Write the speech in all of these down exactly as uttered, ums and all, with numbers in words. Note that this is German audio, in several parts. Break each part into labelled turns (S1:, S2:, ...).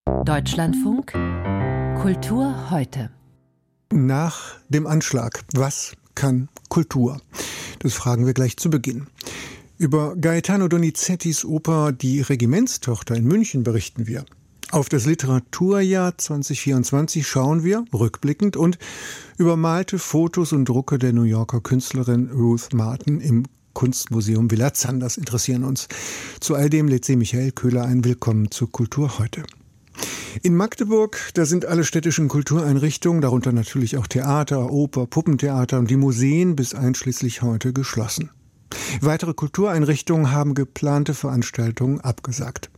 S1: Deutschlandfunk Kultur heute.
S2: Nach dem Anschlag, was kann Kultur? Das fragen wir gleich zu Beginn. Über Gaetano Donizettis Oper Die Regimentstochter in München berichten wir. Auf das Literaturjahr zwanzig vierundzwanzig schauen wir, rückblickend, und übermalte Fotos und Drucke der New Yorker Künstlerin Ruth Martin im Kunstmuseum Villa Zanders interessieren uns. Zu all dem lädt Sie Michael Köhler ein. Willkommen zu Kultur heute. In Magdeburg, da sind alle städtischen Kultureinrichtungen, darunter natürlich auch Theater, Oper, Puppentheater und die Museen bis einschließlich heute geschlossen. Weitere Kultureinrichtungen haben geplante Veranstaltungen abgesagt.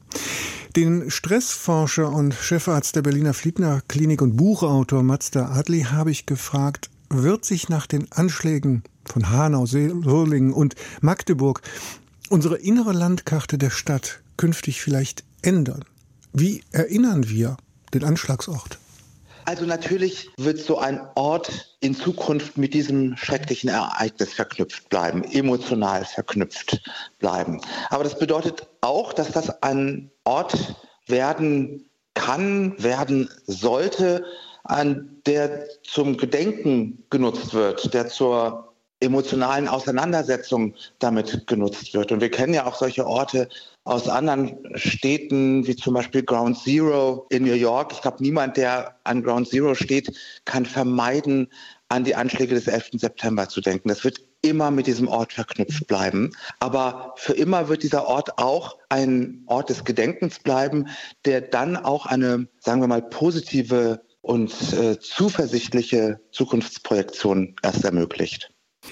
S2: Den Stressforscher und Chefarzt der Berliner Fliedner Klinik und Buchautor Mazda Adli habe ich gefragt, wird sich nach den Anschlägen von Hanau, Solingen und Magdeburg unsere innere Landkarte der Stadt künftig vielleicht ändern? Wie erinnern wir den Anschlagsort?
S3: Also natürlich wird so ein Ort in Zukunft mit diesem schrecklichen Ereignis verknüpft bleiben, emotional verknüpft bleiben. Aber das bedeutet auch, dass das ein Ort werden kann, werden sollte, an der zum Gedenken genutzt wird, der zur emotionalen Auseinandersetzung damit genutzt wird. Und wir kennen ja auch solche Orte aus anderen Städten, wie zum Beispiel Ground Zero in New York. Ich glaube, niemand, der an Ground Zero steht, kann vermeiden, an die Anschläge des elften September zu denken. Das wird immer mit diesem Ort verknüpft bleiben. Aber für immer wird dieser Ort auch ein Ort des Gedenkens bleiben, der dann auch eine, sagen wir mal, positive und äh, zuversichtliche Zukunftsprojektion erst ermöglicht.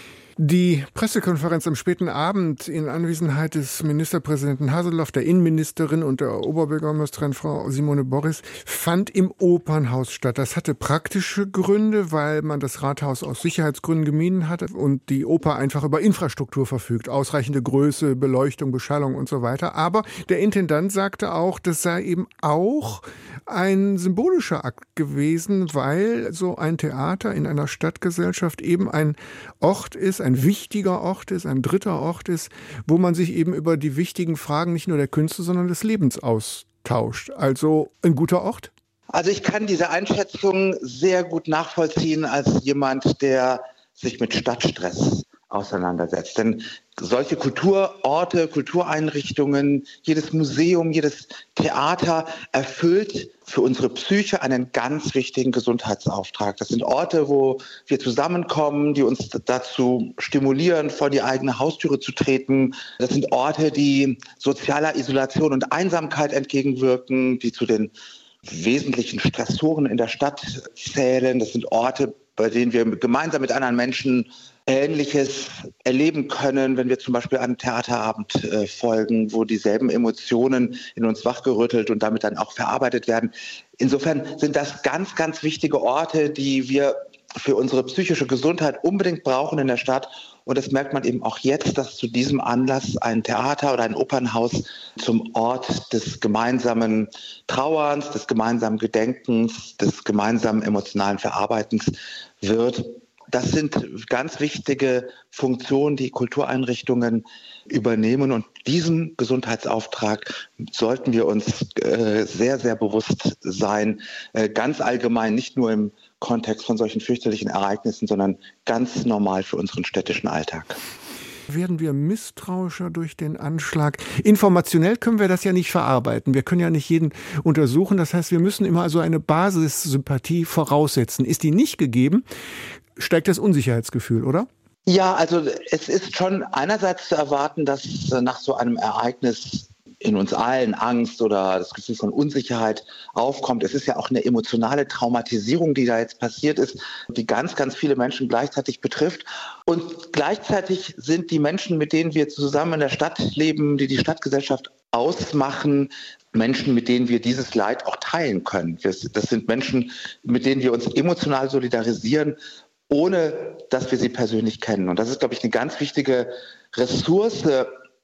S2: Die Pressekonferenz am späten Abend in Anwesenheit des Ministerpräsidenten Haseloff, der Innenministerin und der Oberbürgermeisterin Frau Simone Boris fand im Opernhaus statt. Das hatte praktische Gründe, weil man das Rathaus aus Sicherheitsgründen gemieden hatte und die Oper einfach über Infrastruktur verfügt. Ausreichende Größe, Beleuchtung, Beschallung und so weiter. Aber der Intendant sagte auch, das sei eben auch ein symbolischer Akt gewesen, weil so ein Theater in einer Stadtgesellschaft eben ein Ort ist, ein wichtiger Ort ist, ein dritter Ort ist, wo man sich eben über die wichtigen Fragen nicht nur der Künste, sondern des Lebens austauscht. Also ein guter Ort?
S3: Also ich kann diese Einschätzung sehr gut nachvollziehen als jemand, der sich mit Stadtstress auseinandersetzt. Denn solche Kulturorte, Kultureinrichtungen, jedes Museum, jedes Theater erfüllt für unsere Psyche einen ganz wichtigen Gesundheitsauftrag. Das sind Orte, wo wir zusammenkommen, die uns dazu stimulieren, vor die eigene Haustüre zu treten. Das sind Orte, die sozialer Isolation und Einsamkeit entgegenwirken, die zu den wesentlichen Stressoren in der Stadt zählen. Das sind Orte, bei denen wir gemeinsam mit anderen Menschen Ähnliches erleben können, wenn wir zum Beispiel einem Theaterabend äh, folgen, wo dieselben Emotionen in uns wachgerüttelt und damit dann auch verarbeitet werden. Insofern sind das ganz, ganz wichtige Orte, die wir für unsere psychische Gesundheit unbedingt brauchen in der Stadt. Und das merkt man eben auch jetzt, dass zu diesem Anlass ein Theater oder ein Opernhaus zum Ort des gemeinsamen Trauerns, des gemeinsamen Gedenkens, des gemeinsamen emotionalen Verarbeitens wird. Das sind ganz wichtige Funktionen, die Kultureinrichtungen übernehmen. Und diesen Gesundheitsauftrag sollten wir uns äh, sehr, sehr bewusst sein. Äh, ganz allgemein, nicht nur im Kontext von solchen fürchterlichen Ereignissen, sondern ganz normal für unseren städtischen Alltag.
S2: Werden wir misstrauischer durch den Anschlag? Informationell können wir das ja nicht verarbeiten. Wir können ja nicht jeden untersuchen. Das heißt, wir müssen immer also eine Basissympathie voraussetzen. Ist die nicht gegeben, steigt das Unsicherheitsgefühl, oder?
S3: Ja, also es ist schon einerseits zu erwarten, dass nach so einem Ereignis in uns allen Angst oder das Gefühl von Unsicherheit aufkommt. Es ist ja auch eine emotionale Traumatisierung, die da jetzt passiert ist, die ganz, ganz viele Menschen gleichzeitig betrifft. Und gleichzeitig sind die Menschen, mit denen wir zusammen in der Stadt leben, die die Stadtgesellschaft ausmachen, Menschen, mit denen wir dieses Leid auch teilen können. Das sind Menschen, mit denen wir uns emotional solidarisieren, ohne dass wir sie persönlich kennen. Und das ist, glaube ich, eine ganz wichtige Ressource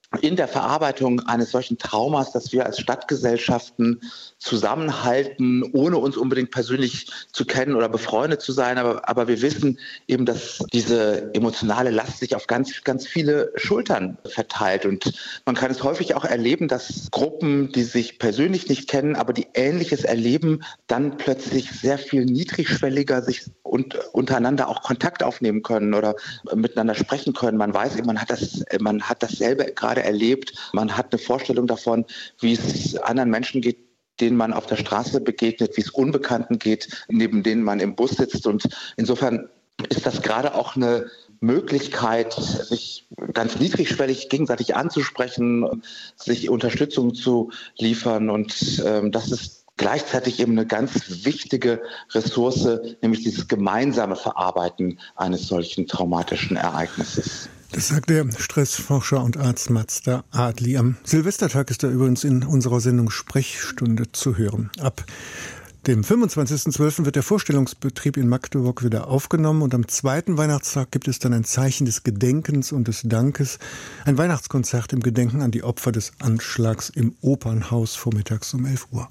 S3: in der Verarbeitung eines solchen Traumas, dass wir als Stadtgesellschaften zusammenhalten, ohne uns unbedingt persönlich zu kennen oder befreundet zu sein. Aber, aber wir wissen eben, dass diese emotionale Last sich auf ganz, ganz viele Schultern verteilt. Und man kann es häufig auch erleben, dass Gruppen, die sich persönlich nicht kennen, aber die Ähnliches erleben, dann plötzlich sehr viel niedrigschwelliger sich und untereinander auch Kontakt aufnehmen können oder miteinander sprechen können. Man weiß eben, man hat das, man hat dasselbe gerade erlebt. Man hat eine Vorstellung davon, wie es anderen Menschen geht, denen man auf der Straße begegnet, wie es Unbekannten geht, neben denen man im Bus sitzt. Und insofern ist das gerade auch eine Möglichkeit, sich ganz niedrigschwellig gegenseitig anzusprechen, sich Unterstützung zu liefern. Und ähm, das ist gleichzeitig eben eine ganz wichtige Ressource, nämlich dieses gemeinsame Verarbeiten eines solchen traumatischen Ereignisses.
S2: Das sagt der Stressforscher und Arzt Mazda Adli. Am Silvestertag ist er übrigens in unserer Sendung Sprechstunde zu hören. Ab dem fünfundzwanzigsten zwölften wird der Vorstellungsbetrieb in Magdeburg wieder aufgenommen und am zweiten Weihnachtstag gibt es dann ein Zeichen des Gedenkens und des Dankes. Ein Weihnachtskonzert im Gedenken an die Opfer des Anschlags im Opernhaus vormittags um elf Uhr.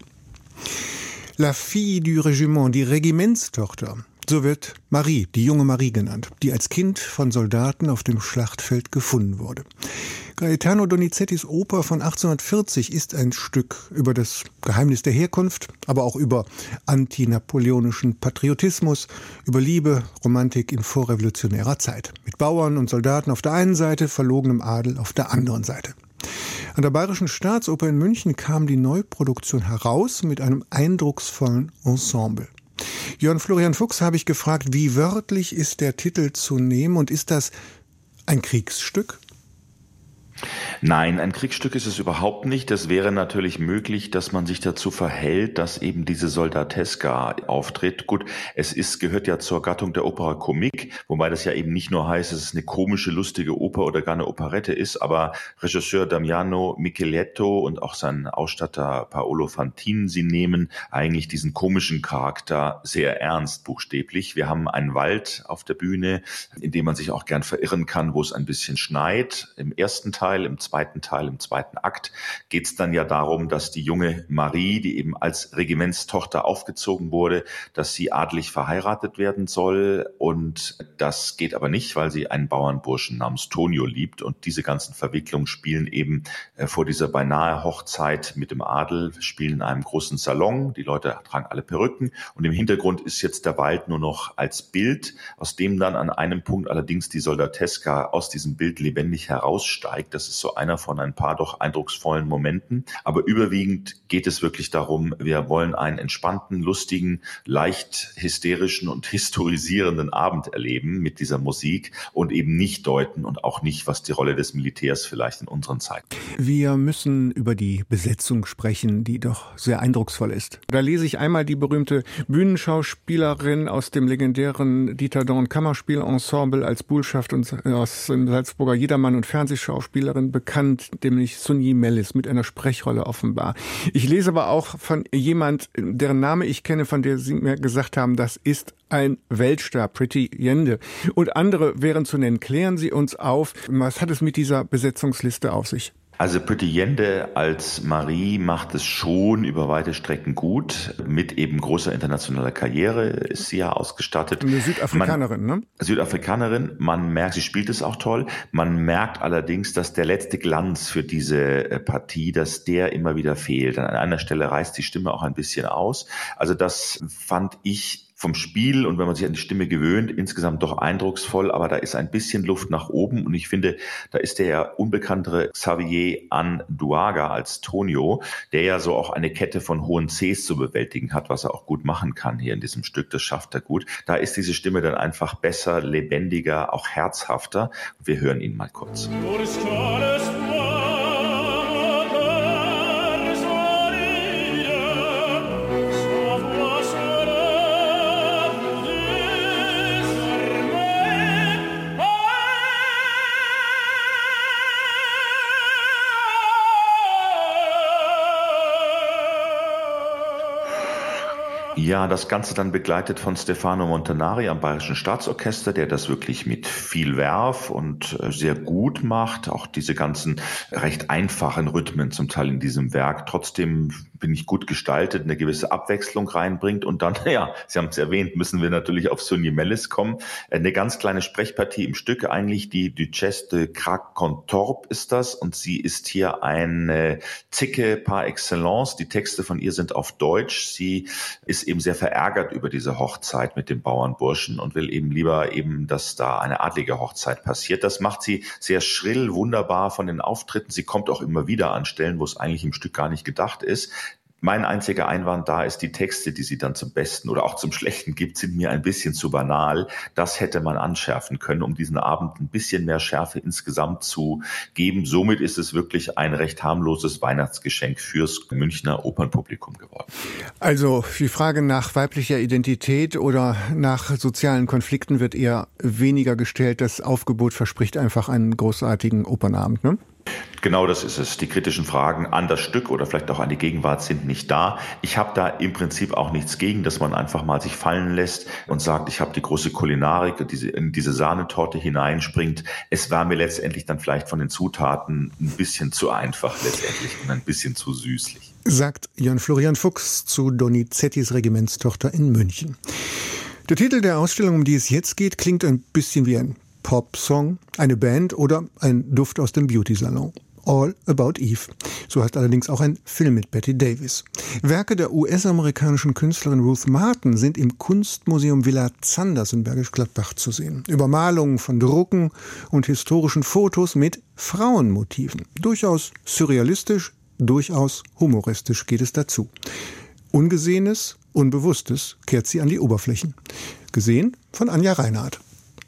S2: La fille du régiment, die Regimentstochter. So wird Marie, die junge Marie genannt, die als Kind von Soldaten auf dem Schlachtfeld gefunden wurde. Gaetano Donizettis Oper von achtzehnhundertvierzig ist ein Stück über das Geheimnis der Herkunft, aber auch über antinapoleonischen Patriotismus, über Liebe, Romantik in vorrevolutionärer Zeit. Mit Bauern und Soldaten auf der einen Seite, verlogenem Adel auf der anderen Seite. An der Bayerischen Staatsoper in München kam die Neuproduktion heraus mit einem eindrucksvollen Ensemble. Jörn Florian Fuchs habe ich gefragt, wie wörtlich ist der Titel zu nehmen und ist das ein Kriegsstück?
S4: Nein, ein Kriegsstück ist es überhaupt nicht. Das wäre natürlich möglich, dass man sich dazu verhält, dass eben diese Soldateska auftritt. Gut, es ist, gehört ja zur Gattung der Opera Comique, wobei das ja eben nicht nur heißt, dass es eine komische, lustige Oper oder gar eine Operette ist, aber Regisseur Damiano Micheletto und auch sein Ausstatter Paolo Fantin, sie nehmen eigentlich diesen komischen Charakter sehr ernst, buchstäblich. Wir haben einen Wald auf der Bühne, in dem man sich auch gern verirren kann, wo es ein bisschen schneit. Im ersten Teil Im zweiten Teil, im zweiten Akt geht es dann ja darum, dass die junge Marie, die eben als Regimentstochter aufgezogen wurde, dass sie adelig verheiratet werden soll. Und das geht aber nicht, weil sie einen Bauernburschen namens Tonio liebt. Und diese ganzen Verwicklungen spielen eben äh, vor dieser beinahe Hochzeit mit dem Adel, spielen in einem großen Salon. Die Leute tragen alle Perücken. Und im Hintergrund ist jetzt der Wald nur noch als Bild, aus dem dann an einem Punkt allerdings die Soldateska aus diesem Bild lebendig heraussteigt. Das ist so einer von ein paar doch eindrucksvollen Momenten. Aber überwiegend geht es wirklich darum, wir wollen einen entspannten, lustigen, leicht hysterischen und historisierenden Abend erleben mit dieser Musik und eben nicht deuten und auch nicht, was die Rolle des Militärs vielleicht in unseren Zeiten.
S2: Wir müssen über die Besetzung sprechen, die doch sehr eindrucksvoll ist. Da lese ich einmal die berühmte Bühnenschauspielerin aus dem legendären Dieter Dorn Kammerspielensemble als Buhlschaft und aus dem Salzburger Jedermann und Fernsehschauspielerin bekannt, nämlich Sun Yi Mellis mit einer Sprechrolle offenbar. Ich lese aber auch von jemand, deren Name ich kenne, von der Sie mir gesagt haben, das ist ein Weltstar, Pretty Yende. Und andere wären zu nennen. Klären Sie uns auf, was hat es mit dieser Besetzungsliste auf sich?
S4: Also Pretty Yende als Marie macht es schon über weite Strecken gut. Mit eben großer internationaler Karriere ist sie ja ausgestattet.
S2: Eine Südafrikanerin,
S4: man,
S2: ne?
S4: Südafrikanerin. Man merkt, sie spielt es auch toll. Man merkt allerdings, dass der letzte Glanz für diese Partie, dass der immer wieder fehlt. An einer Stelle reißt die Stimme auch ein bisschen aus. Also das fand ich vom Spiel und wenn man sich an die Stimme gewöhnt, insgesamt doch eindrucksvoll, aber da ist ein bisschen Luft nach oben und ich finde, da ist der ja unbekanntere Xavier Anduaga als Tonio, der ja so auch eine Kette von hohen Cs zu bewältigen hat, was er auch gut machen kann hier in diesem Stück, das schafft er gut. Da ist diese Stimme dann einfach besser, lebendiger, auch herzhafter. Wir hören ihn mal kurz. Ja, das Ganze dann begleitet von Stefano Montanari am Bayerischen Staatsorchester, der das wirklich mit viel Werf und sehr gut macht. Auch diese ganzen recht einfachen Rhythmen zum Teil in diesem Werk. Trotzdem bin ich gut gestaltet, eine gewisse Abwechslung reinbringt. Und dann, ja, Sie haben es erwähnt, müssen wir natürlich auf Sonia Mellis kommen. Eine ganz kleine Sprechpartie im Stück, eigentlich die Duchesse de Crac-Contorp ist das. Und sie ist hier eine Zicke par excellence. Die Texte von ihr sind auf Deutsch. Sie ist eben sehr verärgert über diese Hochzeit mit dem Bauernburschen und will eben lieber eben, dass da eine adlige Hochzeit passiert. Das macht sie sehr schrill, wunderbar von den Auftritten. Sie kommt auch immer wieder an Stellen, wo es eigentlich im Stück gar nicht gedacht ist. Mein einziger Einwand da ist, die Texte, die sie dann zum Besten oder auch zum Schlechten gibt, sind mir ein bisschen zu banal. Das hätte man anschärfen können, um diesen Abend ein bisschen mehr Schärfe insgesamt zu geben. Somit ist es wirklich ein recht harmloses Weihnachtsgeschenk fürs Münchner Opernpublikum geworden.
S2: Also die Frage nach weiblicher Identität oder nach sozialen Konflikten wird eher weniger gestellt. Das Aufgebot verspricht einfach einen großartigen Opernabend, ne?
S4: Genau das ist es. Die kritischen Fragen an das Stück oder vielleicht auch an die Gegenwart sind nicht da. Ich habe da im Prinzip auch nichts gegen, dass man einfach mal sich fallen lässt und sagt, ich habe die große Kulinarik, die in diese Sahnetorte hineinspringt. Es war mir letztendlich dann vielleicht von den Zutaten ein bisschen zu einfach letztendlich und ein bisschen zu süßlich.
S2: Sagt Jan Florian Fuchs zu Donizettis Regimentstochter in München. Der Titel der Ausstellung, um die es jetzt geht, klingt ein bisschen wie ein Pop-Song, eine Band oder ein Duft aus dem Beauty-Salon. All About Eve. So heißt allerdings auch ein Film mit Bette Davis. Werke der U S-amerikanischen Künstlerin Ruth Martin sind im Kunstmuseum Villa Zanders in Bergisch Gladbach zu sehen. Übermalungen von Drucken und historischen Fotos mit Frauenmotiven. Durchaus surrealistisch, durchaus humoristisch geht es dazu. Ungesehenes, Unbewusstes kehrt sie an die Oberflächen. Gesehen von Anja Reinhardt.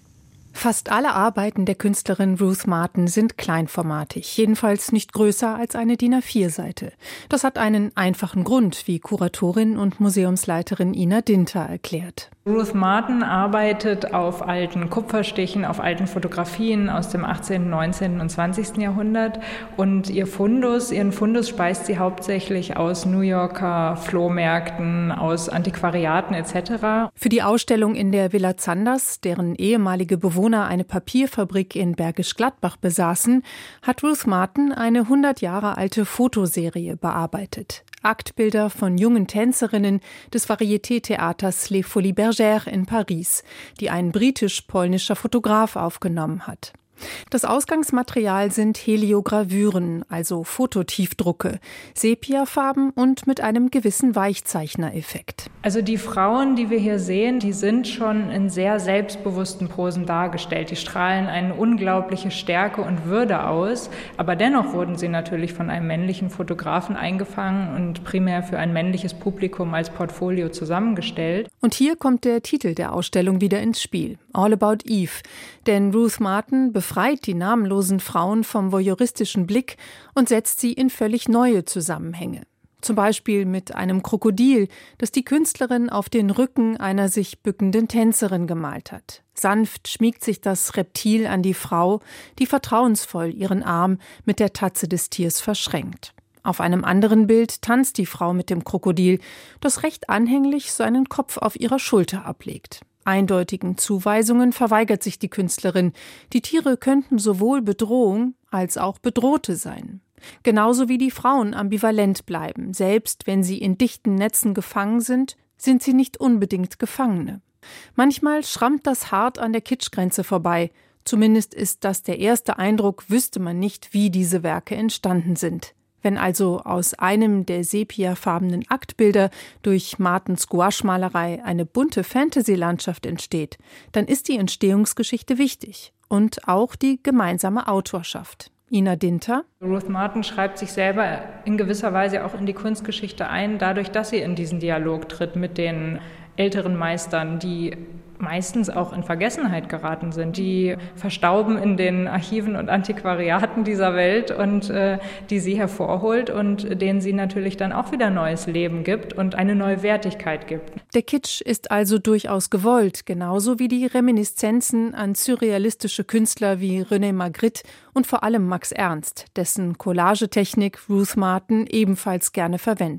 S5: Fast alle Arbeiten der Künstlerin Ruth Martin sind kleinformatig, jedenfalls nicht größer als eine D I N A vier Seite. Das hat einen einfachen Grund, wie Kuratorin und Museumsleiterin Ina Dinter erklärt.
S6: Ruth Martin arbeitet auf alten Kupferstichen, auf alten Fotografien aus dem achtzehnten, neunzehnten und zwanzigsten Jahrhundert. Und ihr Fundus, ihren Fundus speist sie hauptsächlich aus New Yorker Flohmärkten, aus Antiquariaten et cetera.
S5: Für die Ausstellung in der Villa Zanders, deren ehemalige Bewohner eine Papierfabrik in Bergisch Gladbach besaßen, hat Ruth Martin eine hundert Jahre alte Fotoserie bearbeitet. Aktbilder von jungen Tänzerinnen des Varieté-Theaters Les Folies Bergères in Paris, die ein britisch-polnischer Fotograf aufgenommen hat. Das Ausgangsmaterial sind Heliogravüren, also Fototiefdrucke, Sepiafarben und mit einem gewissen Weichzeichnereffekt.
S6: Also die Frauen, die wir hier sehen, die sind schon in sehr selbstbewussten Posen dargestellt. Die strahlen eine unglaubliche Stärke und Würde aus, aber dennoch wurden sie natürlich von einem männlichen Fotografen eingefangen und primär für ein männliches Publikum als Portfolio zusammengestellt.
S5: Und hier kommt der Titel der Ausstellung wieder ins Spiel, All About Eve, denn Ruth Martin befreit die namenlosen Frauen vom voyeuristischen Blick und setzt sie in völlig neue Zusammenhänge. Zum Beispiel mit einem Krokodil, das die Künstlerin auf den Rücken einer sich bückenden Tänzerin gemalt hat. Sanft schmiegt sich das Reptil an die Frau, die vertrauensvoll ihren Arm mit der Tatze des Tiers verschränkt. Auf einem anderen Bild tanzt die Frau mit dem Krokodil, das recht anhänglich seinen Kopf auf ihrer Schulter ablegt. Eindeutigen Zuweisungen verweigert sich die Künstlerin. Die Tiere könnten sowohl Bedrohung als auch Bedrohte sein. Genauso wie die Frauen ambivalent bleiben. Selbst wenn sie in dichten Netzen gefangen sind, sind sie nicht unbedingt Gefangene. Manchmal schrammt das hart an der Kitschgrenze vorbei. Zumindest ist das der erste Eindruck, wüsste man nicht, wie diese Werke entstanden sind. Wenn also aus einem der sepiafarbenen Aktbilder durch Martens Gouache-Malerei eine bunte Fantasy-Landschaft entsteht, dann ist die Entstehungsgeschichte wichtig und auch die gemeinsame Autorschaft. Ina Dinter.
S6: Ruth Martin schreibt sich selber in gewisser Weise auch in die Kunstgeschichte ein, dadurch, dass sie in diesen Dialog tritt mit den älteren Meistern, die meistens auch in Vergessenheit geraten sind, die verstauben in den Archiven und Antiquariaten dieser Welt und äh, die sie hervorholt und denen sie natürlich dann auch wieder neues Leben gibt und eine neue Wertigkeit gibt.
S5: Der Kitsch ist also durchaus gewollt, genauso wie die Reminiszenzen an surrealistische Künstler wie René Magritte und vor allem Max Ernst, dessen Collagetechnik Ruth Martin ebenfalls gerne verwendet.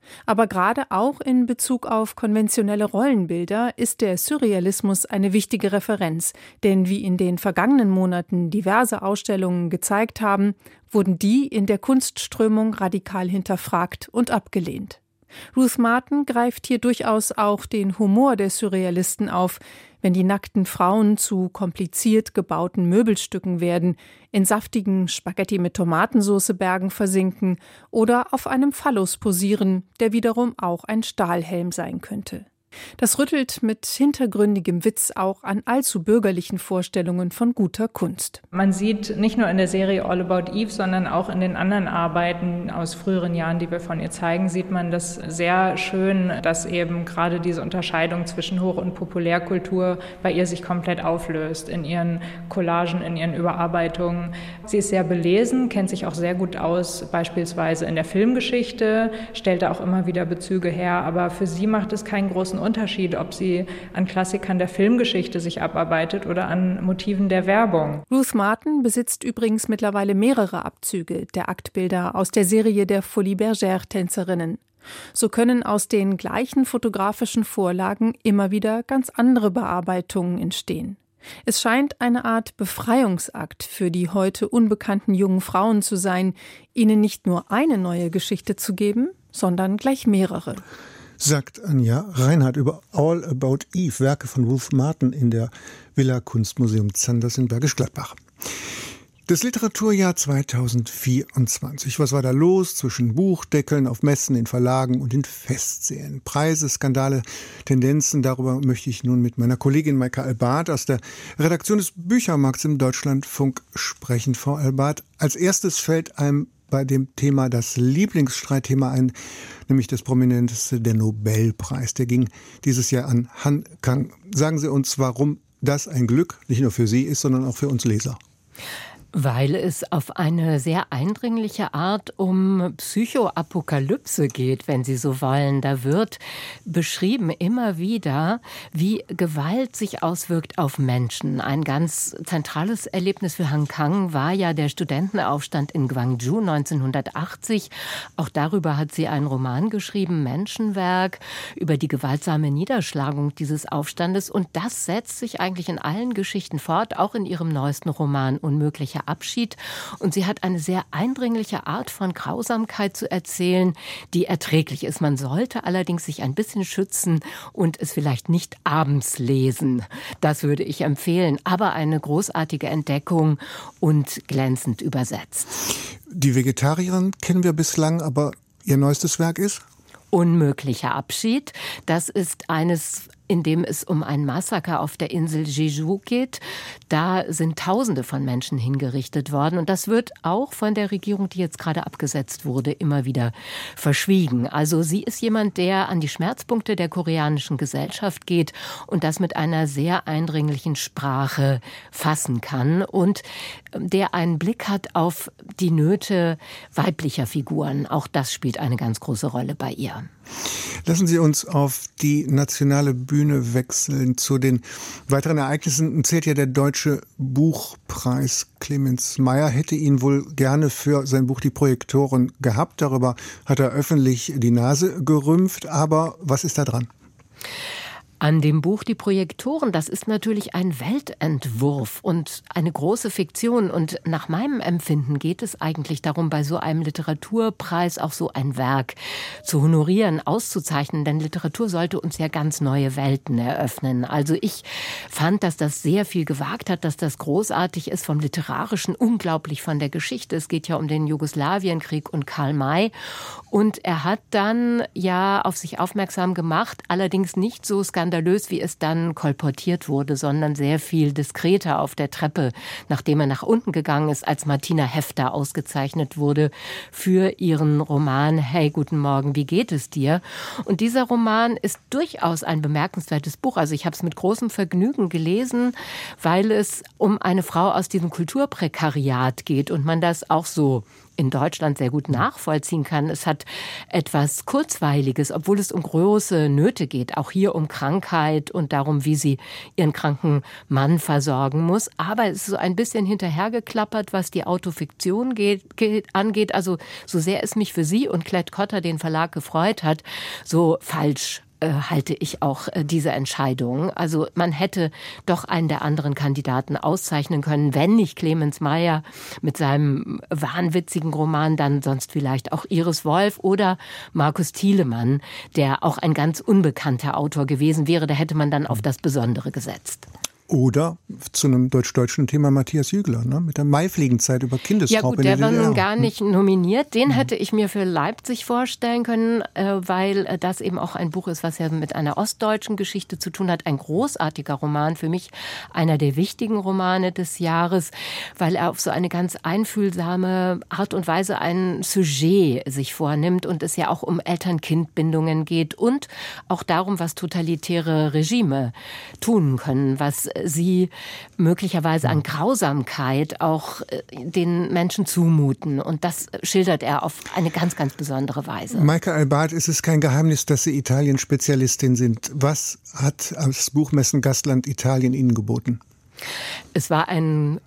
S5: Aber gerade auch in Bezug auf konventionelle Rollenbilder ist der Surrealismus eine wichtige Referenz. Denn wie in den vergangenen Monaten diverse Ausstellungen gezeigt haben, wurden die in der Kunstströmung radikal hinterfragt und abgelehnt. Ruth Martin greift hier durchaus auch den Humor der Surrealisten auf, wenn die nackten Frauen zu kompliziert gebauten Möbelstücken werden, in saftigen Spaghetti mit Tomatensauce-Bergen versinken oder auf einem Phallus posieren, der wiederum auch ein Stahlhelm sein könnte. Das rüttelt mit hintergründigem Witz auch an allzu bürgerlichen Vorstellungen von guter Kunst.
S6: Man sieht nicht nur in der Serie All About Eve, sondern auch in den anderen Arbeiten aus früheren Jahren, die wir von ihr zeigen, sieht man das sehr schön, dass eben gerade diese Unterscheidung zwischen Hoch- und Populärkultur bei ihr sich komplett auflöst in ihren Collagen, in ihren Überarbeitungen. Sie ist sehr belesen, kennt sich auch sehr gut aus, beispielsweise in der Filmgeschichte, stellt da auch immer wieder Bezüge her, aber für sie macht es keinen großen Unterschied, ob sie an Klassikern der Filmgeschichte sich abarbeitet oder an Motiven der Werbung.
S5: Ruth Martin besitzt übrigens mittlerweile mehrere Abzüge der Aktbilder aus der Serie der Folies Bergère-Tänzerinnen. So können aus den gleichen fotografischen Vorlagen immer wieder ganz andere Bearbeitungen entstehen. Es scheint eine Art Befreiungsakt für die heute unbekannten jungen Frauen zu sein, ihnen nicht nur eine neue Geschichte zu geben, sondern gleich mehrere.
S2: Sagt Anja Reinhardt über All About Eve, Werke von Ruth Martin in der Villa Kunstmuseum Zanders in Bergisch Gladbach. Das Literaturjahr zweitausendvierundzwanzig. Was war da los zwischen Buchdeckeln auf Messen, in Verlagen und in Festsälen? Preise, Skandale, Tendenzen, darüber möchte ich nun mit meiner Kollegin Maike Albart aus der Redaktion des Büchermarkts im Deutschlandfunk sprechen. Frau Albart, als erstes fällt einem bei dem Thema das Lieblingsstreitthema ein, nämlich das prominenteste, der Nobelpreis. Der ging dieses Jahr an Han Kang. Sagen Sie uns, warum das ein Glück nicht nur für Sie ist, sondern auch für uns Leser.
S7: Weil es auf eine sehr eindringliche Art um Psychoapokalypse geht, wenn Sie so wollen. Da wird beschrieben immer wieder, wie Gewalt sich auswirkt auf Menschen. Ein ganz zentrales Erlebnis für Han Kang war ja der Studentenaufstand in Gwangju neunzehnhundertachtzig. Auch darüber hat sie einen Roman geschrieben, Menschenwerk, über die gewaltsame Niederschlagung dieses Aufstandes. Und das setzt sich eigentlich in allen Geschichten fort, auch in ihrem neuesten Roman Unmöglicher Abschied. Und sie hat eine sehr eindringliche Art von Grausamkeit zu erzählen, die erträglich ist. Man sollte allerdings sich ein bisschen schützen und es vielleicht nicht abends lesen. Das würde ich empfehlen. Aber eine großartige Entdeckung und glänzend übersetzt.
S2: Die Vegetarierin kennen wir bislang, aber ihr neuestes Werk ist?
S7: Unmöglicher Abschied. Das ist eines, in dem es um ein Massaker auf der Insel Jeju geht. Da sind Tausende von Menschen hingerichtet worden. Und das wird auch von der Regierung, die jetzt gerade abgesetzt wurde, immer wieder verschwiegen. Also sie ist jemand, der an die Schmerzpunkte der koreanischen Gesellschaft geht und das mit einer sehr eindringlichen Sprache fassen kann und der einen Blick hat auf die Nöte weiblicher Figuren. Auch das spielt eine ganz große Rolle bei ihr.
S2: Lassen Sie uns auf die nationale Bühne wechseln. Zu den weiteren Ereignissen zählt ja der Deutsche Buchpreis. Clemens Meyer hätte ihn wohl gerne für sein Buch Die Projektoren gehabt. Darüber hat er öffentlich die Nase gerümpft. Aber was ist da dran?
S7: An dem Buch Die Projektoren, das ist natürlich ein Weltentwurf und eine große Fiktion. Und nach meinem Empfinden geht es eigentlich darum, bei so einem Literaturpreis auch so ein Werk zu honorieren, auszuzeichnen. Denn Literatur sollte uns ja ganz neue Welten eröffnen. Also ich fand, dass das sehr viel gewagt hat, dass das großartig ist vom Literarischen, unglaublich von der Geschichte. Es geht ja um den Jugoslawienkrieg und Karl May. Und er hat dann ja auf sich aufmerksam gemacht, allerdings nicht so skandalös, wie es dann kolportiert wurde, sondern sehr viel diskreter auf der Treppe, nachdem er nach unten gegangen ist, als Martina Hefter ausgezeichnet wurde für ihren Roman Hey, guten Morgen, wie geht es dir? Und dieser Roman ist durchaus ein bemerkenswertes Buch. Also ich habe es mit großem Vergnügen gelesen, weil es um eine Frau aus diesem Kulturprekariat geht und man das auch so in Deutschland sehr gut nachvollziehen kann. Es hat etwas Kurzweiliges, obwohl es um große Nöte geht, auch hier um Krankheit und darum, wie sie ihren kranken Mann versorgen muss. Aber es ist so ein bisschen hinterhergeklappert, was die Autofiktion geht, geht, angeht. Also so sehr es mich für Sie und Klett-Cotta, den Verlag, gefreut hat, so falsch äh, halte ich auch äh, diese Entscheidung. Also man hätte doch einen der anderen Kandidaten auszeichnen können, wenn nicht Clemens Meyer mit seinem wahnwitzigen Roman, dann sonst vielleicht auch Iris Wolf oder Markus Thielemann, der auch ein ganz unbekannter Autor gewesen wäre. Da hätte man dann auf das Besondere gesetzt.
S2: Oder zu einem deutsch-deutschen Thema Matthias Jügler, ne? Mit der Maifliegenzeit über Kindesraub
S7: ja gut,
S2: in der
S7: der war
S2: D D R.
S7: nun gar nicht nominiert. Den hätte ich mir für Leipzig vorstellen können, weil das eben auch ein Buch ist, was ja mit einer ostdeutschen Geschichte zu tun hat. Ein großartiger Roman, für mich einer der wichtigen Romane des Jahres, weil er auf so eine ganz einfühlsame Art und Weise ein Sujet sich vornimmt und es ja auch um Eltern-Kind-Bindungen geht und auch darum, was totalitäre Regime tun können, was sie möglicherweise an Grausamkeit auch den Menschen zumuten. Und das schildert er auf eine ganz, ganz besondere Weise.
S2: Maike Albart, es ist kein Geheimnis, dass Sie Italien-Spezialistin sind. Was hat das Buchmessen-Gastland Italien Ihnen geboten?
S7: Es war ein,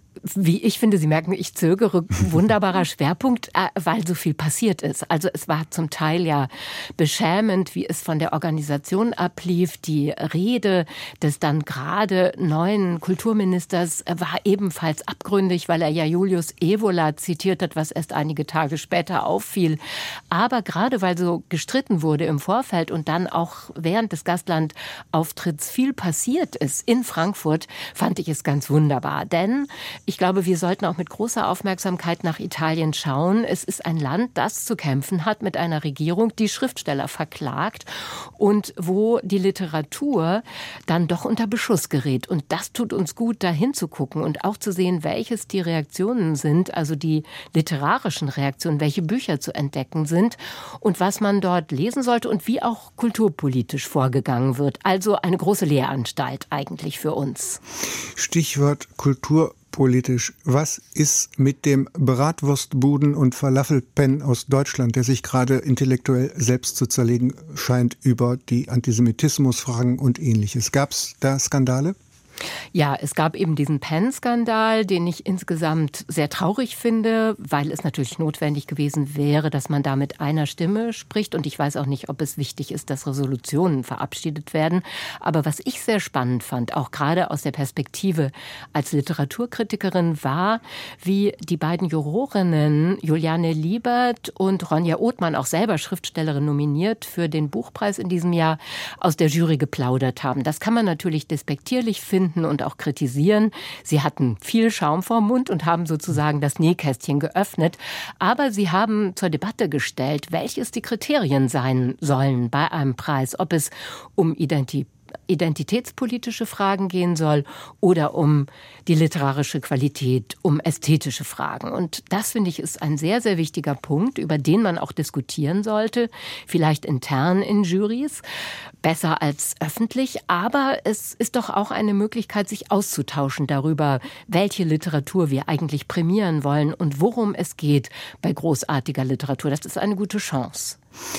S7: wie ich finde, Sie merken, ich zögere, wunderbarer Schwerpunkt, weil so viel passiert ist. Also es war zum Teil ja beschämend, wie es von der Organisation ablief. Die Rede des dann gerade neuen Kulturministers war ebenfalls abgründig, weil er ja Julius Evola zitiert hat, was erst einige Tage später auffiel. Aber gerade weil so gestritten wurde im Vorfeld und dann auch während des Gastlandauftritts viel passiert ist in Frankfurt, fand ich es ganz wunderbar. Denn ich glaube, wir sollten auch mit großer Aufmerksamkeit nach Italien schauen. Es ist ein Land, das zu kämpfen hat mit einer Regierung, die Schriftsteller verklagt und wo die Literatur dann doch unter Beschuss gerät. Und das tut uns gut, da hinzugucken und auch zu sehen, welches die Reaktionen sind, also die literarischen Reaktionen, welche Bücher zu entdecken sind und was man dort lesen sollte und wie auch kulturpolitisch vorgegangen wird. Also eine große Lehranstalt eigentlich für uns.
S2: Stichwort Kultur. Politisch. Was ist mit dem Bratwurstbuden- und Falafelpen aus Deutschland, der sich gerade intellektuell selbst zu zerlegen scheint über die Antisemitismusfragen und Ähnliches? Gab es da Skandale?
S7: Ja, es gab eben diesen Penn-Skandal, den ich insgesamt sehr traurig finde, weil es natürlich notwendig gewesen wäre, dass man da mit einer Stimme spricht. Und ich weiß auch nicht, ob es wichtig ist, dass Resolutionen verabschiedet werden. Aber was ich sehr spannend fand, auch gerade aus der Perspektive als Literaturkritikerin, war, wie die beiden Jurorinnen Juliane Liebert und Ronja Othmann, auch selber Schriftstellerin nominiert für den Buchpreis in diesem Jahr, aus der Jury geplaudert haben. Das kann man natürlich despektierlich finden und auch kritisieren. Sie hatten viel Schaum vorm Mund und haben sozusagen das Nähkästchen geöffnet. Aber sie haben zur Debatte gestellt, welches die Kriterien sein sollen bei einem Preis. Ob es um Identität identitätspolitische Fragen gehen soll oder um die literarische Qualität, um ästhetische Fragen. Und das, finde ich, ist ein sehr, sehr wichtiger Punkt, über den man auch diskutieren sollte, vielleicht intern in Jurys, besser als öffentlich. Aber es ist doch auch eine Möglichkeit, sich auszutauschen darüber, welche Literatur wir eigentlich prämieren wollen und worum es geht bei großartiger Literatur. Das ist eine gute Chance.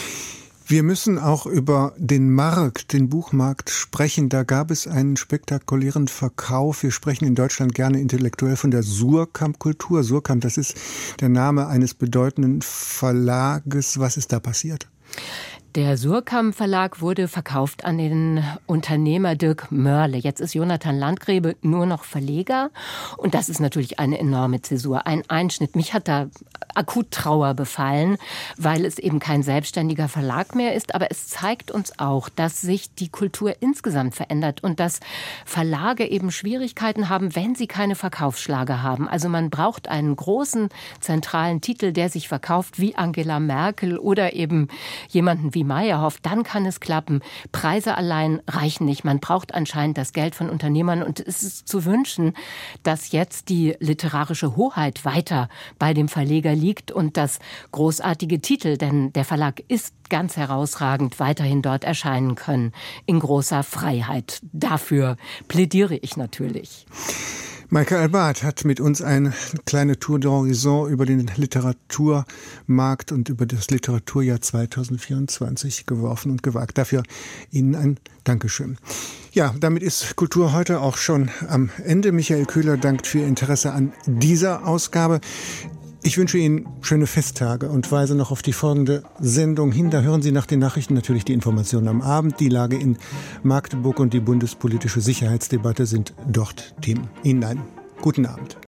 S2: Wir müssen auch über den Markt, den Buchmarkt sprechen. Da gab es einen spektakulären Verkauf. Wir sprechen in Deutschland gerne intellektuell von der Suhrkamp-Kultur. Suhrkamp, das ist der Name eines bedeutenden Verlages. Was ist da passiert?
S7: Der Suhrkamp Verlag wurde verkauft an den Unternehmer Dirk Mörle. Jetzt ist Jonathan Landgrebe nur noch Verleger. Und das ist natürlich eine enorme Zäsur, ein Einschnitt. Mich hat da akut Trauer befallen, weil es eben kein selbstständiger Verlag mehr ist. Aber es zeigt uns auch, dass sich die Kultur insgesamt verändert und dass Verlage eben Schwierigkeiten haben, wenn sie keine Verkaufsschlager haben. Also man braucht einen großen zentralen Titel, der sich verkauft wie Angela Merkel oder eben jemanden wie Meyerhoff, dann kann es klappen. Preise allein reichen nicht. Man braucht anscheinend das Geld von Unternehmern und es ist zu wünschen, dass jetzt die literarische Hoheit weiter bei dem Verleger liegt und dass großartige Titel, denn der Verlag ist ganz herausragend, weiterhin dort erscheinen können. In großer Freiheit. Dafür plädiere ich natürlich.
S2: Maike Albart hat mit uns eine kleine Tour d'Horizon über den Literaturmarkt und über das Literaturjahr zweitausendvierundzwanzig geworfen und gewagt. Dafür Ihnen ein Dankeschön. Ja, damit ist Kultur heute auch schon am Ende. Michael Köhler dankt für Ihr Interesse an dieser Ausgabe. Ich wünsche Ihnen schöne Festtage und weise noch auf die folgende Sendung hin. Da hören Sie nach den Nachrichten natürlich die Informationen am Abend. Die Lage in Magdeburg und die bundespolitische Sicherheitsdebatte sind dort Themen. Ihnen einen guten Abend.